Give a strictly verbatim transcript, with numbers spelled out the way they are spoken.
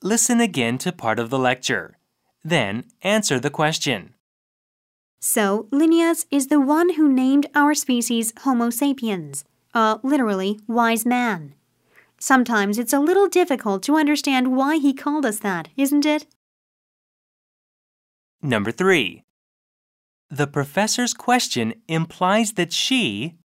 Listen again to part of the lecture. Then answer the question. So, Linnaeus is the one who named our species Homo sapiens, uh, literally, wise man. Sometimes it's a little difficult to understand why he called us that, isn't it? Number three. The professor's question implies that she,